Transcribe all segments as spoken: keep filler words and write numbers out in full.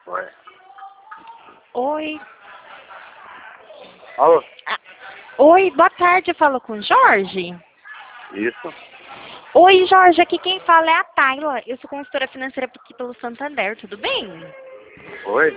Ué. Oi. Alô? Ah, oi, boa tarde, eu falo com o Jorge. Isso? Oi, Jorge, aqui quem fala é a Tayla. Eu sou consultora financeira aqui pelo Santander, tudo bem? Oi?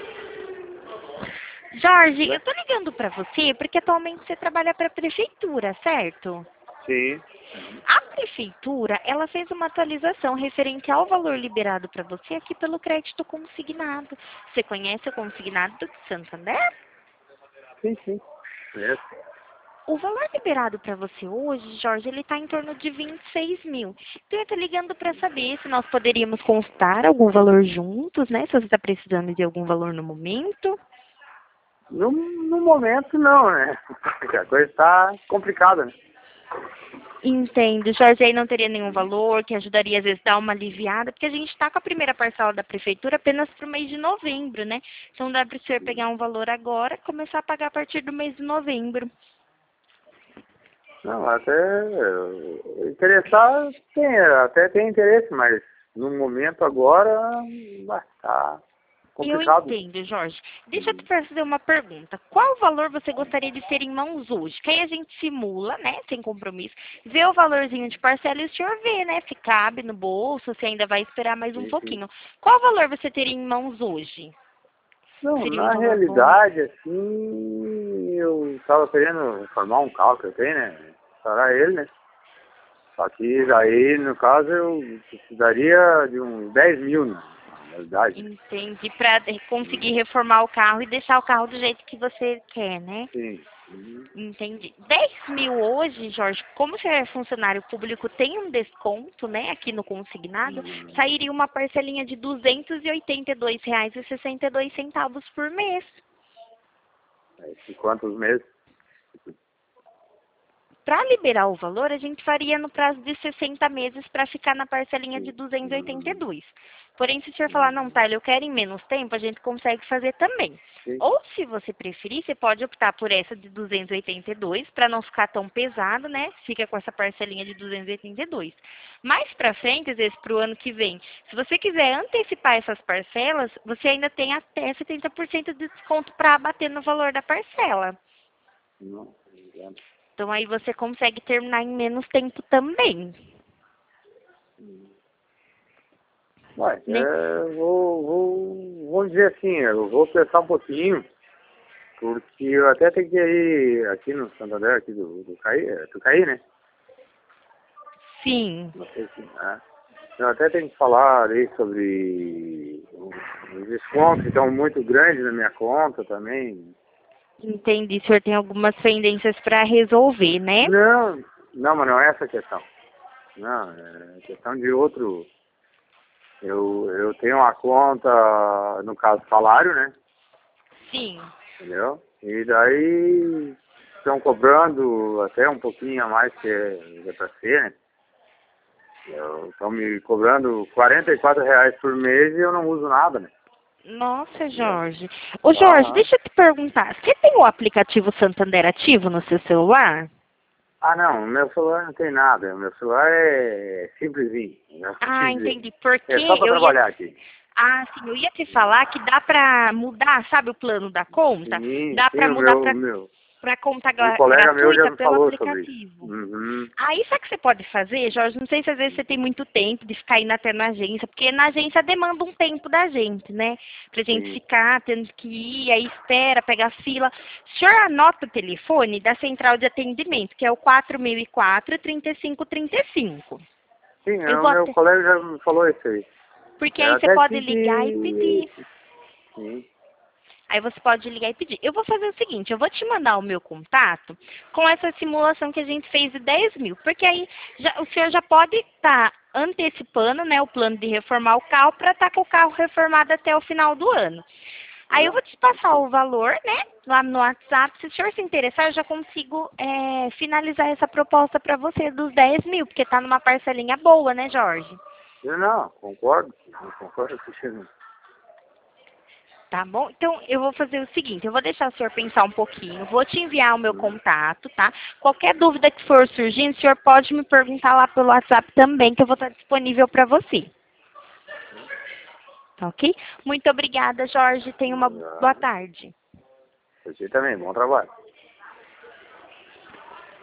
Jorge, Tudo eu bem? tô ligando pra você porque atualmente você trabalha pra prefeitura, certo? Sim. A prefeitura, ela fez uma atualização referente ao valor liberado para você aqui pelo crédito consignado. Você conhece o consignado do Santander? Sim, sim. Conheço. O valor liberado para você hoje, Jorge, ele está em torno de vinte e seis mil. Então eu estou ligando para saber se nós poderíamos constar algum valor juntos, né? Se você está precisando de algum valor no momento. No, no momento, não, né? Porque a coisa está complicada, né? Entendo, Jorge, aí não teria nenhum valor que ajudaria às vezes a dar uma aliviada, porque a gente está com a primeira parcela da prefeitura apenas para o mês de novembro, né? Então dá para o senhor pegar um valor agora e começar a pagar a partir do mês de novembro. Não, até eh, interessar tem, até tem interesse, mas no momento agora vai estar Eu complicado. entendo, Jorge. Deixa eu te fazer uma pergunta. Qual valor você gostaria de ter em mãos hoje? Que aí a gente simula, né, sem compromisso, vê o valorzinho de parcela e o senhor vê, né, se cabe no bolso, se ainda vai esperar mais um Sim, sim. pouquinho. Qual valor você teria em mãos hoje? Não, Seria um na valor bom? realidade, assim, eu estava querendo formar um carro que eu tenho, né? Parar ele, né? Só que daí, no caso, eu precisaria de uns dez mil, na realidade. Entendi. Para conseguir reformar o carro e deixar o carro do jeito que você quer, né? Sim. Uhum. Entendi. dez mil hoje, Jorge, como você é funcionário público, tem um desconto, né, aqui no consignado, Hum, sairia uma parcelinha de duzentos e oitenta e dois reais e sessenta e dois centavos por mês. é, quantos meses? Para liberar o valor, a gente faria no prazo de sessenta meses para ficar na parcelinha de Sim. duzentos e oitenta e Hum, dois. Porém, se o senhor falar, não, hum, Tyler, eu quero em menos tempo, a gente consegue fazer também. sim. Ou, se você preferir, você pode optar por essa de duzentos e oitenta e dois, para não ficar tão pesado, né? Fica com essa parcelinha de duzentos e oitenta e dois. Mais para frente, às vezes para o ano que vem, se você quiser antecipar essas parcelas, você ainda tem até setenta por cento de desconto para abater no valor da parcela. Não, entendo. Então aí você consegue terminar em menos tempo também, Ué, né? é, vou, vou, vou dizer assim, eu vou pensar um pouquinho, porque eu até tenho que ir aqui no Santander, aqui do, do Caí, é, do Caí, né? Sim, Não sei se, né? Eu até tenho que falar aí sobre os descontos que estão muito grandes na minha conta também. entendi. O senhor tem algumas pendências para resolver, né? Não, não, mas não é essa a questão. Não, é questão de outro. Eu, eu tenho uma conta, no caso, salário, né? Sim. Entendeu? E daí estão cobrando até um pouquinho a mais que é, é para ser, né? Estão me cobrando quarenta e quatro reais por mês e eu não uso nada, né? Nossa, Entendeu? Jorge. Ô, Jorge, Ah, deixa eu te perguntar. Você tem o aplicativo Santander ativo no seu celular? ah, não, meu celular não tem nada. Meu celular é simplesinho, né? Vou te Ah, dizer. entendi. Porque É só para eu ia... trabalhar aqui. Ah, sim, eu ia te falar que dá pra mudar, sabe o plano da conta? Sim, Dá sim, pra o mudar meu, pra, meu. pra conta Um gra- colega meu já gratuita me pelo falou sobre isso. aplicativo. Uhum. Aí, sabe o que você pode fazer, Jorge? Não sei se às vezes você tem muito tempo de ficar indo até na agência, porque na agência demanda um tempo da gente, né? Pra gente Sim, ficar tendo que ir, aí espera, pega fila. O senhor anota o telefone da central de atendimento, que é o quatro mil e quatro, trinta e cinco trinta e cinco. sim, Eu o vou meu até... colega já me falou isso aí. Porque Eu aí você até pode tive ligar e pedir. que... Sim, Aí você pode ligar e pedir. Eu vou fazer o seguinte, eu vou te mandar o meu contato com essa simulação que a gente fez de dez mil. Porque aí já- o senhor já pode estar antecipando, né, o plano de reformar o carro para estar com o carro reformado até o final do ano. Aí eu não, vou te passar o valor, né, lá no WhatsApp. Se o senhor se interessar, eu já consigo é, finalizar essa proposta para você dos dez mil, porque tá numa parcelinha boa, né, Jorge? eu não, concordo, eu concordo com você. Tá bom? Então, eu vou fazer o seguinte, eu vou deixar o senhor pensar um pouquinho, vou te enviar o meu Uhum. contato, tá? Qualquer dúvida que for surgindo, o senhor pode me perguntar lá pelo WhatsApp também, que eu vou estar disponível para você. Tá ok? Muito obrigada, Jorge. Tenha uma boa tarde. Você também, bom trabalho.